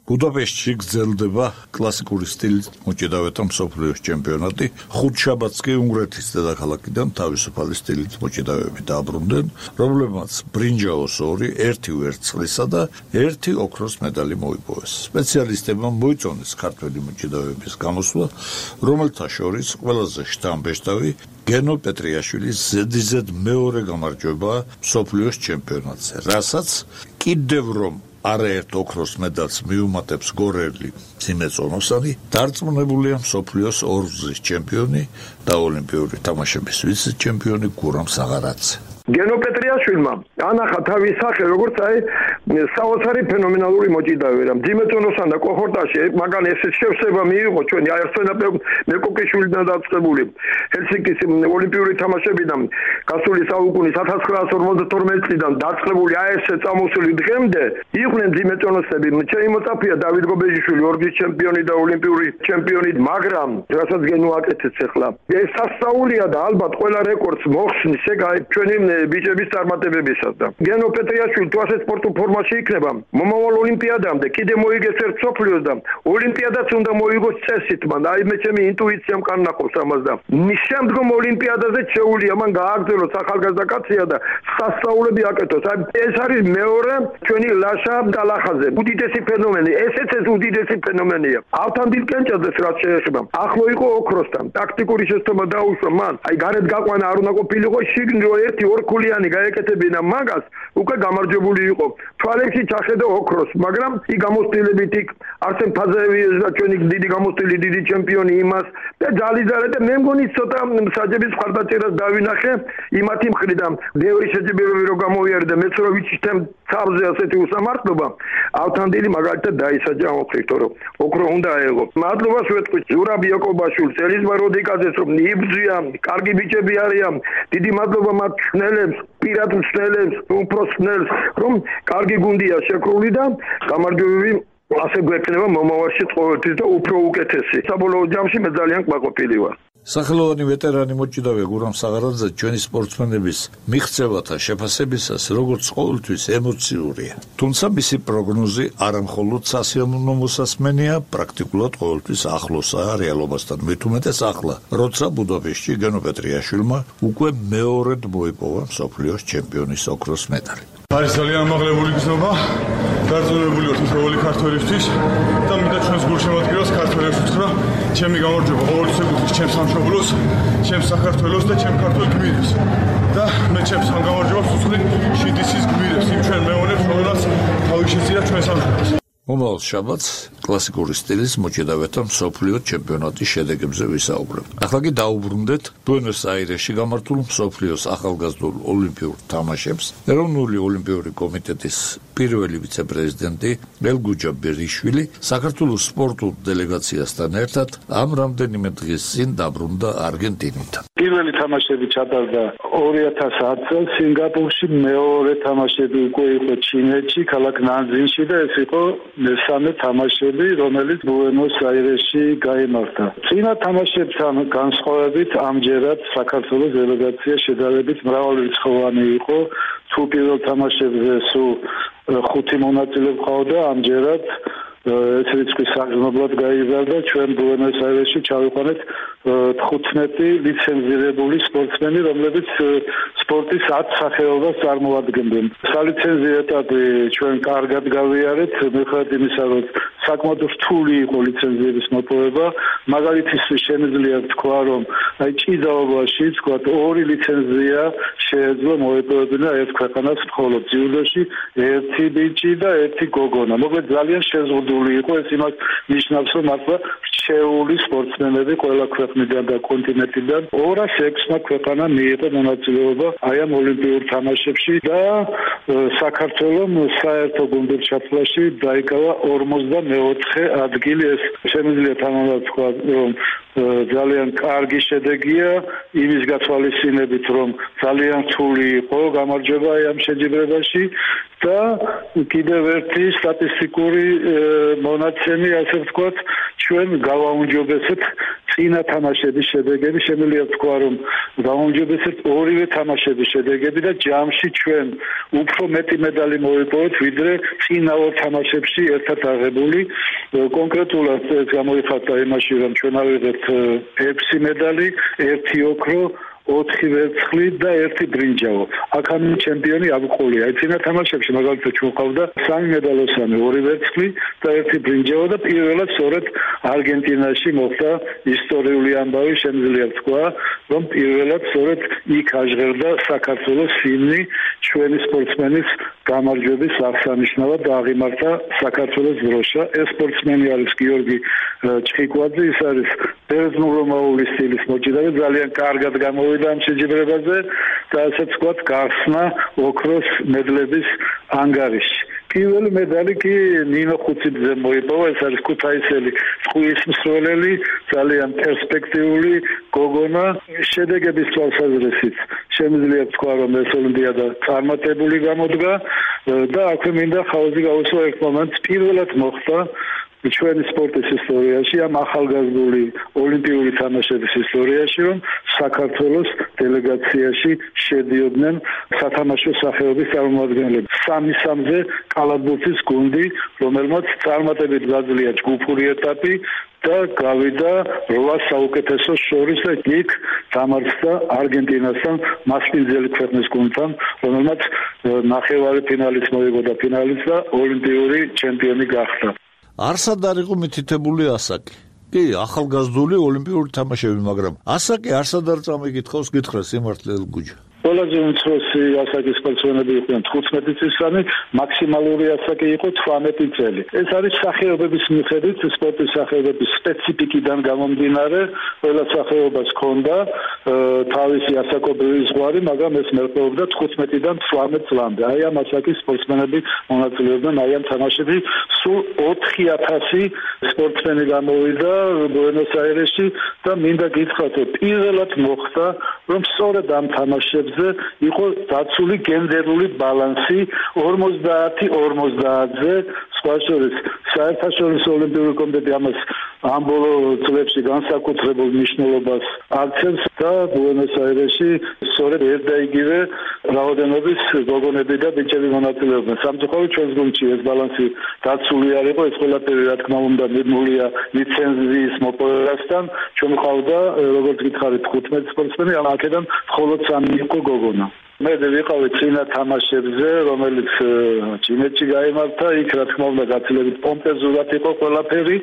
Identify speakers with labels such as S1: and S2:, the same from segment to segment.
S1: ბუდაპეშტში გრძელდება კლასიკური სტილით მოჭიდავეთა მსოფლიოს ჩემპიონატი. ხუთშაბათს კი უნგრეთის დედაქალაქიდან თავისუფალი სტილით მოჭიდავეები დაბრუნდნენ, რომლებმაც ბრინჯაოს 2, 1 ვერცხლისა და 1 ოქროს медаლი მოიპოვეს. სპეციალისტებმა მოიწონეს ქართველი მოჭიდავეების გამოსვლა, რომელთა შორის ყველაზე შთამბეჭდავი გენო პეტრიაშვილის ზედიზედ მეორე გამარჯვება მსოფლიოს ჩემპიონატზე, რასაც კიდევ რომ არაერთ ოქროს медаლს მიუმატებს გორელი სიმეწონოსანი, დარწმუნებულია მსოფლიოს ორგზის ჩემპიონი და ოლიმპიური თამაშების ვიცე-ჩემპიონი გურამ საღარაძე.
S2: გენო პეტრიაშვილმა ანახა თავის სახე როგორც საოცარი ფენომენალური მოჭიდავე რა. ძიმეწონოსან და კოხორტაში მაგან ეს შევსება მიიღო ჩვენი არსენაპე მეკოკიშვილიდან დაწყებული ჰელსინკის ოლიმპიური თამაშებიდან გასული საუკუნის 1952 წლიდან დაწყებული ეს წამოსული დღემდე იყვნენ ძიმეწონოსები. ჩემი მოწაფეა დავით გობეჟიშვილი ორგზის ჩემპიონი და ოლიმპიური ჩემპიონი, მაგრამ რასაც გენო აკეთებს ახლა ეს სასწაულია და ალბათ ყველა რეკორდს მოხსნის ეგ ჩვენი ბიჭების წარმატებებისას და გენო პეტრიაშვილი თუ ასე სპორტულ ფორმაში იქნება მომავალ ოლიმპიადამდე კიდე მოიგებს ერთ მსოფლიოს და ოლიმპიადაც უნდა მოიგოს წესით მან აი მე ჩემი ინტუიციამ კარნახობს ამას და შემდგომ ოლიმპიადაზე შეუულია მან გააგრძელოს ახალგაზრდა კაცია და სასწაულები აკეთოს. აი ეს არის მეორე ჩვენი ლაშა ტალახაზე უდიდესი ფენომენი, ესეც ეს უდიდესი ფენომენია. ავთანდილ კენჭაძეს რაც შეეხება ახლო იყო ოქროსთან ტაქტიკური შეცდომა დაუშვა მან, აი გარეთ გაყვანა არ უნდა ყოფილიყო შიგნით ერთი ორქულიანი გაეკეთებინა მაგას უკვე გამარჯვებული იყო. თვალებში ჩახედა ოქროს, მაგრამ ის გამოსტილებით იქ არსენ ფაზაევიძე და ჩვენი დიდი გამოსტილი დიდი ჩემპიონი იმას და ძალიზარე და მე მგონი ცოტა საჯების მხარდაჭერას დავინახე იმათი მხრიდან. ბევრი შეჯიბრებები რო გამოვიარე და მეც რო ვიცით ცაბზე ასეთი უსამართლობა, ავთანდილი მაგალითად დაისაჯა ოქროსო რომ ოქრო უნდა აეღო. მადლობას ვეთქვი ზურაბ იაკობაშვილს, ელიზბარ როდიკაძეს რომ იბრძვია, კარგი ბიჭები არიან, დიდი მადლობა მათ ხნელებს, პირად ხნელებს, უფრო ხნელს, რომ კარგი გუნდია შეკრული და გამარჯვებები ასე გვექნება მომავალში ყოველთვის და უფრო უკეთესი. საბოლოო ჯამში მე ძალიან კმაყოფილი ვარ.
S1: სახელოვანი ვეტერანი მოჭიდავე გურამ საღარაძე ჩვენი სპორტსმენების მიღწევათა შეფასებისას როგორც ყოველთვის ემოციურია. თუმცა მისი პროგნოზი არამხოლოდ სასიამოვნო მოსასმენია, პრაქტიკულად ყოველთვის ახლოსაა რეალობასთან. მით უმეტეს ახლა, როცა ბუდაპეშტში გენო პეტრიაშვილმა უკვე მეორედ მოიპოვა მსოფლიოს ჩემპიონის ოქროს медаლი.
S3: არის ძალიან ამაღლებული გზნობა, დარწმუნებული ვარ თითოეული ქართველისთვის და მინდა ჩვენს გულშემატკივრებს ქართველებს ვთქვა, ჩემი გამარჯვება ყოველთვის ეკუთვნის ჩემს სამშობლოს, ჩემს საქართველოს და ჩემ ქართულ გმირებს. და მე ჩემს ამ გამარჯვებას ვუწვდი შიდისის გმირებს, იმ ჩვენ მეონებს, რომელსაც თავი შეწირა ჩვენ სამშობლოს.
S1: მომავალ შაბათს კლასიკური სტილის მოჭიდავეთა მსოფლიო ჩემპიონატის შედეგებზე ვისაუბრებ. ახლა კი დაუბრუნდეთ ბუენოს-აირესში გამართულ მსოფლიოს ახალგაზრდულ ოლიმპიურ თამაშებს. ეროვნული ოლიმპიური კომიტეტის პირველი ვიცე-პრეზიდენტი ელგუჯა ბერიშვილი საქართველოს სპორტულ დელეგაციასთან ერთად ამ რამდენიმე დღის წინ დაბრუნდა არგენტინიდან.
S4: პირველი თამაშები ჩატარდა 2010 წელს სინგაპურში, მეორე თამაშები უკვე იყო ჩინეთში, ქალაქ ნანძინში და ეს იყო მესამე თამაშები, რომელიც ბუენოს-აირესში გაიმართა. წინა თამაშებთან განსხვავებით ამჯერად საქართველოს დელეგაცია შედარებით მრავალრიცხოვანი იყო. თუ პირველ თამაშებზე სულ 5 მონაწილე ყავდა, ამჯერად ეს რიცხვი საგრძნობლად გაიზარდა. ჩვენ ბუენოს-აირესში ჩავიყვანეთ 15 ლიცენზირებული სპორტსმენი, რომლებიც სპორტის 10 სახეობას წარმოადგენდნენ. სალიცენზიო ეტაპი ჩვენ კარგად გავიარეთ, მიუხედავად იმისა, რომ საკმაოდ რთული იყო ლიცენზიების მოპოვება. მაგალითისთვის შემიძლია ვთქვა, რომ აი ჭიდაობაში თქვა 2 ლიცენზია შეეძლო მოეპოვებინა ერთ ქვეყანას მხოლოდ ძიუდოში 1 ბიჭი და 1 გოგონა. მოკლედ ძალიან შეზღუდული იყო, ეს იმას ნიშნავს, რომ მართლა რჩეული სპორტსმენები ყველა ქვეყნიდან და კონტინენტიდან 206 ქვეყანა მიიღო მონაწილეობა აი ამ ოლიმპიურ თამაშებში და საქართველოს საერთო გუნდურ ჩათვლაში დაიკავა 44 ადგილი. ეს შემიძლია თანაბრად თქვა, რომ ძალიან კარგი შედეგია იმის გათვალისწინებით, რომ ძალიან რთული იყო გამარჯვება ამ შეჯიბრებაში და კიდევ ერთი სტატისტიკური მონაცემი, ასე ვთქვათ, ჩვენ გავაუმჯობესეთ წინა თამაშების შედეგები. შემიძლია ვთქვა, რომ გაუმჯობესეთ ორივე თამაშების შედეგები და ჯამში ჩვენ უფრო მეტი медали მოვიპოვეთ ვიდრე წინა ორ თამაშებში ერთად აღებული. კონკრეტულად ეს გამოიხატა იმაში რომ ჩვენ ავიღეთ 6 медали, 1 ოქრო, 4 ვერცხლი და 1 ბრინჯაო. აქამდე ჩემპიონი აბუყოლია. წინა თამაშებში მაგალითად ჩვენ ყავდა 3 медалოსანი, 2 ვერცხლი და 1 ბრინჯაო და პირველად სწორედ არგენტინაში მოხდა ისტორიული ამბავი, შემიძლია ვთქვა, რომ პირველად სწორედ იქ აჟღერდა საქართველოს ჰიმნი ჩვენი სპორტსმენის გამარჯვების აღსანიშნავად და აღიმართა საქართველოს დროშა. ეს სპორტსმენი არის გიორგი ჩხიკვაძე, ის არის ბერძნულ-რომაული სტილის მოჭიდავე, ძალიან კარგად გამოვიდა ამ შეჯიბრებაზე და ასე ვთქვათ, გახსნა ოქროს მედლების ანგარიში. პირველი медали კი ნინო ხუციბძე მოიპოვა, ეს არის ქუთაისელი წყვილის მსროლელი, ძალიან პერსპექტიული გოგონა. შედეგების თვალსაზრისით შემიძლია ვთქვა, რომ ეს ოლიმპიადა წარმატებული გამოდგა და აქვე მინდა ხაზი გავუსვა ერთ მომენტს. პირველად მოხდა ჩვენი სპორტის ისტორიაში, ამ ახალგაზრდული ოლიმპიური თამაშების ისტორიაში, რომ საქართველოს დელეგაციაში შედიოდნენ სათამაშო სახეობის წარმომადგენლები. 3-3-ზე კალათბურთის გუნდი, რომელმაც წარმატებით გაძლია ჯგუფური ეტაპი და გავიდა 8 საუკეთესოს შორის და იქ დამარცხდა არგენტინასთან, მასპინძელი ქვეყნის გუნდთან, რომელმაც ნახევარი ფინალის მოიგო და ფინალის და ოლიმპიური ჩემპიონი გახდა.
S1: არსად არ იყო მითითებული ასაკი. კი, ახალგაზრდული ოლიმპიური თამაშები, მაგრამ ასაკი არსად არ წამიკითხავს, გითხრა სიმართლე გუჯა.
S4: ყველაზე უმცროსი ასაკის სპორტსმენები იყვნენ 15 წლიანი, მაქსიმალური ასაკი იყო 18 წელი. ეს არის სახეობების მიხედვით, სპორტის სახეობების სპეციფიკიდან გამომდინარე, ყველა სახეობას ჰქონდა თავისი ასაკობრივი ზღვარი, მაგრამ ეს მერყეობდა 15-დან 18 წლამდე. აი ამ ასაკის სპორტსმენები მონაწილეობდნენ აი ამ თამაშებში. სულ 4000 სპორტსმენი გამოვიდა ბუენოს-აირესში და მინდა გითხრათ, რომ პირველად მოხდა, რომ სწორედ ამ თამაშებში იყო დაცული გენდერული ბალანსი 50-50-ზე. სხვა შორის საერთაშორისო ოლიმპიური კომიტეტი ამას ამ ბოლო წლებში განსაკუთრებულ მნიშვნელობას აქცევს და ბუენოს-აირესში სწორედ ერთ და იგივე რაოდენობის გოგონები და ბიჭები მონაწილეობდნენ. სამწუხაროდ ჩვენს გუნდში ეს ბალანსი დაცული არ იყო, ეს ყველაფერი რა თქმა უნდა მიდმულია ლიცენზიის მოპოვებასთან. ჩვენ ყავდა როგორც გითხარით 15 სპორტსმენი, აქედან მხოლოდ 3 იყო გოგონა. მე ვიყავი წინა თამაშებზე, რომელიც ჩინეთში გაიმართა, იქ რა თქმა უნდა გაცილებით პომპეზურად იყო ყველაფერი,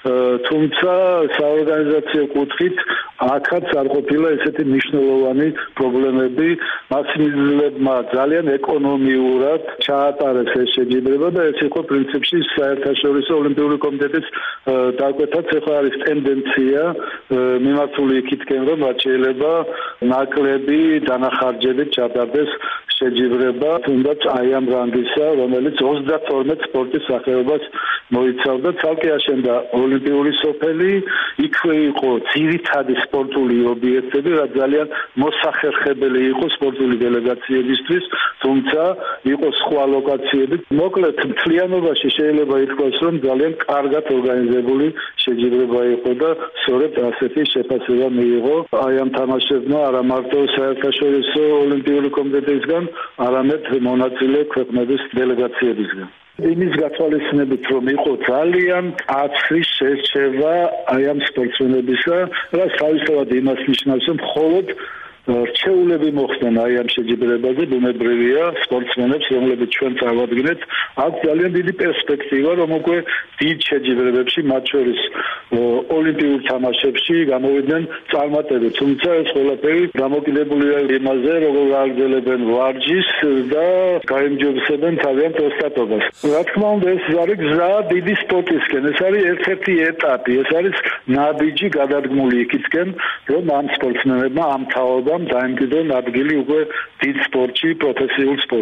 S4: თუმცა საორგანიზაციო კუთხით აქაც არ ყოფილა ესეთი მნიშვნელოვანი პრობლემები. მასპინძლებმა ძალიან ეკონომიურად ჩაატარეს ეს შეჯიბრება და ეს იყო პრინციპში საერთაშორისო ოლიმპიური კომიტეტის დაკვეთაც. ეხლა არის ტენდენცია მიმართული იქითკენ, რომ რაც შეიძლება ნაკლები დანახარჯებით ჩატარდეს შეჯიბრება, თუნდაც აი ამ რანგისა, რომელიც 32 სპორტის სახეობას მოიცავდა. ცალკე აშენდა ოლიმპიური სოფელი, იქვე იყო ძირითადი სპორტული ობიექტები, რაც ძალიან მოსახერხებელი იყო სპორტული დელეგაციებისთვის, თუმცა იყო სხვა ლოკაციები. მოკლედ, მთლიანობაში შეიძლება ითქვას, რომ ძალიან კარგად ორგანიზებული შეჯიბრება იყო და სწორედ ასეთი შეფასება მიიღო აი ამ თამაშებმა არა მარტო საერთაშორისო ოლიმპიური კომიტეტისგან, არამედ მონაწილე ქვეყნების დელეგაციებისგან. იმის გათვალისწინებით, რომ იყო ძალიან მკაცრი შერჩევა აი ამ სპორტსმენებისა, რაც თავისთავად იმას ნიშნავს, რომ მხოლოდ რჩეულები მოხდნენ აი ამ შეჯიბრებაზე, ბუნებრივია სპორტსმენებს, რომლებიც ჩვენ წავადგინეთ, აქვს ძალიან დიდი პერსპექტივა, რომ უკვე დიდ შეჯიბრებებში, მათ შორის ოლიმპიურ თამაშებში გამოვიდნენ წარმატებით. თუმცა ეს ყველაფერი დამოკიდებულია იმაზე, როგორ აგრძელებენ ვარჯიშს და გაიმჯობესებენ თავიანთ ოსტატობას. რა თქმა უნდა, ეს არის გზა დიდი სპორტისკენ, ეს არის ერთ-ერთი ეტაპი, ეს არის ნაბიჯი გადადგმული იქითკენ, რომ ამ სპორტსმენებმა ამ თაობამ დაემკვიდრონ ადგილი უკვე დიდ სპორტში, პროფესიულ სპორტში.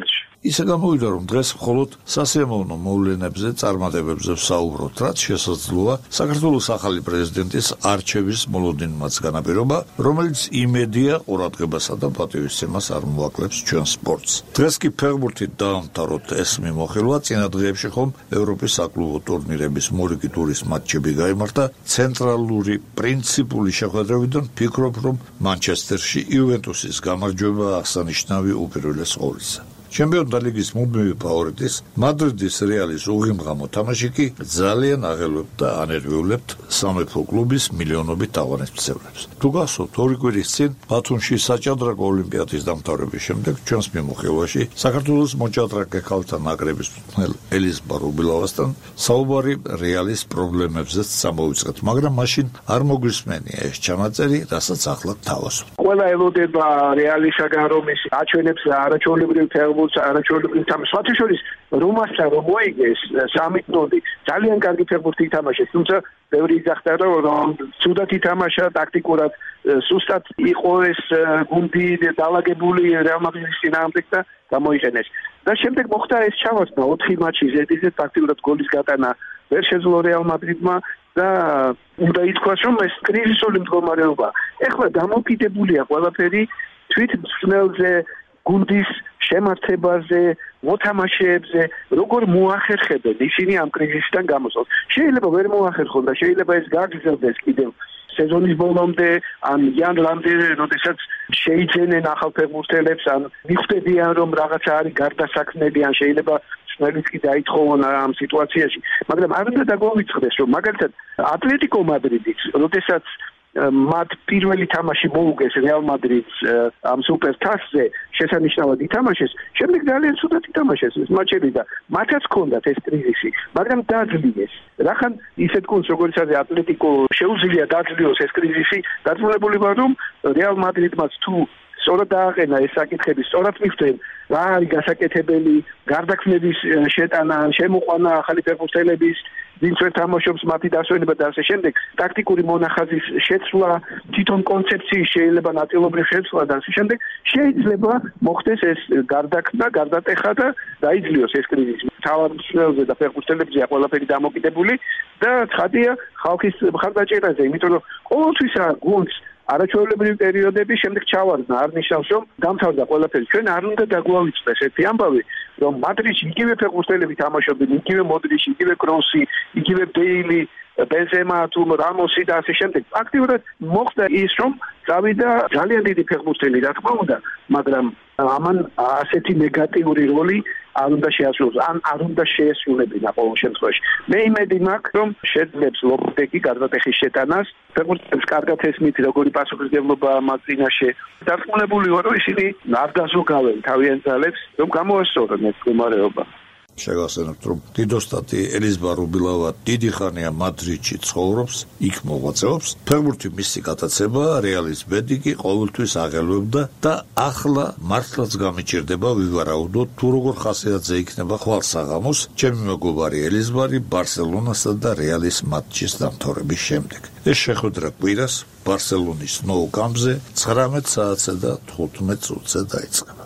S1: ისე გამოვიდა, რომ დღეს მხოლოდ სასიამოვნო მოვლენებზე, წარმატებებზე ვსაუბრობთ, რაც შესაძლოა საქართველოს ახალი პრეზიდენტის არჩევის მოლოდინმაც განაპირობა, რომელიც იმედია ყურადღებასა და პატივისცემას არ მოაკლებს ჩვენ სპორტს. დღეს კი ფეხბურთით დაამთავროთ ეს მიმოხილვა, წინა დღეებში ხომ ევროპის საკლუბო ტურნირების მორიგი ტურის მატჩები გაიმართა. ცენტრალური პრინციპული შეხვედრებიდან ვფიქრობ, რომ მანჩესტერში იუვენტუსის გამარჯვება აღსანიშნავი უპირველეს ყოვლისა. ჩემპიონთა ლიგის მუდმივი ფავორიტის მადრიდის რეალის უღიმღამო თამაში კი ძალიან აღელვებთ და ანერვიულებთ სამეფო კლუბის მილიონობით თაყვანისმცემლებს. თუ გახსოვთ, 2 კვირის წინ ბათუმში საჭადრაკო ოლიმპიადის დამთავრების შემდეგ ჩვენს მიმოხილვაში საქართველოს მოჭადრაკე ქალთა ნაკრების მწვრთნელ ელიზბარ უბილავასთან საუბარი რეალის პრობლემებზეც წამოვიწყეთ, მაგრამ მაშინ არ მოგვისმენია ეს ჩანაწერი, რასაც ახლა გთავაზობთ.
S5: ყველა ელოდება რეალისაგან, რომ ის აჩვენებს არაჩვეულებრივ არაჩვეულებრივ თამაშს. სვათიშორის რომასთან რომ მოიგეს 3-0 ძალიან კარგი ფეხბურთი ითამაშეს, თუმცა ბევრი იძახდა, რომ ცუდად ითამაშა ტაქტიკურად, სუსტად იყო ეს გუნდი დაალაგებული რეალ მადრიდის წინააღმდეგ და გამოიყენეს. და შემდეგ მოხდა ეს ჩავარდნა 4 მატჩი ზედიზედ ტაქტიკურად გოლის გატანა ვერ შეძლო რეალ მადრიდმა და უნდა ითქვას, რომ ეს კრიზისული მდგომარეობა. ეხლა დამოკიდებულია ყველაფერი თვით მწვრთნელზე, გუნდის შემართებაზე, მოთამაშეებზე, როგორ მოახერხებენ ისინი ამ კრიზისიდან გამოსვლას. შეიძლება ვერ მოახერხონ და შეიძლება ეს გაგრძელდეს კიდევ სეზონის ბოლომდე, ან იანვრამდე, როდესაც შეიძენენ ახალ ფეხბურთელებს, ან მიხვდებიან, რომ რაღაცა არის გარდასაქმნელი, ან შეიძლება მწვრთნელიც კი დაითხოვონ ამ სიტუაციაში. მაგრამ არ უნდა დაგვავიწყდეს, რომ მაგალითად ატლეტიკო მადრიდიც, როდესაც მათ პირველი თამაში მოუგეს რეალ მადრიდს ამ სუპერთასზე, შესანიშნავად ითამაშეს, შემდეგ ძალიან ცუდად ითამაშეს ეს მატჩები და მათაც ჰქონდათ ეს კრიზისი, მაგრამ დაძლიეს. რახან ისეთ გუნდს, როგორც არის ატლეტიკო, შეუძლია დაძლიოს ეს კრიზისი, დარწმუნებული ვარ, რომ რეალ მადრიდმაც თუ სწორად დააყენა ეს საკითხები, სწორად მიხვდნენ, რა არის გასაკეთებელი, გარდაქმნების შეტანა, შემოყვანა ახალი ფეხბურთელების, ვინც ვერ თამაშობს, მათი დასვენება და ასე შემდეგ, ტაქტიკური მონახაზის შეცვლა, თვითონ კონცეფციის შეიძლება ნაწილობრივ შეცვლა და ასე შემდეგ, შეიძლება მოხდეს ეს გარდაქმნა, გარდატეხა და დაიძლიოს ეს კრიზისი. თავად მწვრთნელზე და ფეხბურთელებზეა ყველაფერი დამოკიდებული და ცხადია ხალხის მხარდაჭერაზე, იმიტომ რომ ყოველთვის გუნდს არაჩვეულებრივი პერიოდები შემდეგ ჩავარდნა, არ ნიშნავს, რომ დამთავრდა ყველაფერი. ჩვენ არ უნდა დაგვავიწყდეს ერთი ამბავი, რომ მადრიდში იგივე ფეხბურთელები თამაშობდნენ, იგივე მოდრიჩი, იგივე კროსი, იგივე ბეილი, ბენზემა, თუ რამოსი და ასე შემდეგ. აქტიურად მოხდა ის, რომ წავიდა ძალიან დიდი ფეხბურთელი, რა თქმა უნდა, მაგრამ ამან ასეთი ნეგატიური როლი არ უნდა შეასრულოს, ან არ უნდა შეესრულებინა ყოველ შემთხვევაში. მე იმედი მაქვს, რომ შეძლებს ლოპტეკი გარდატეხის შეტანას, ფეხბურთელებს კარგად ესმით, როგორი პასუხისმგებლობა მათ წინაშე. დარწმუნებული ვარ, რომ ისინი არ დაზოგავენ თავიანთ ძალებს, რომ გამოესწორონ ეს მდგომარეობა.
S1: შეგახსენებთ, რომ დიდოსტატი ელიზბარ უბილავა დიდი ხანია მადრიდში ცხოვრობს, იქ მოღვაწეობს. ფეხბურთი მისი გატაცება, რეალის ბედი კი ყოველთვის აღელვებდა და ახლა მართლაც გამიჭირდება ვივარაუდოთ, თუ როგორ ხასიათზე იქნება ხვალ საღამოს ჩემი მეგობარი ელიზბარი ბარსელონასა და რეალის მატჩის დამთავრების შემდეგ. ეს შეხვედრა კვირას ბარსელონის Nou Camp-ზე 19 საათსა და 15 წუთზე დაიწყება.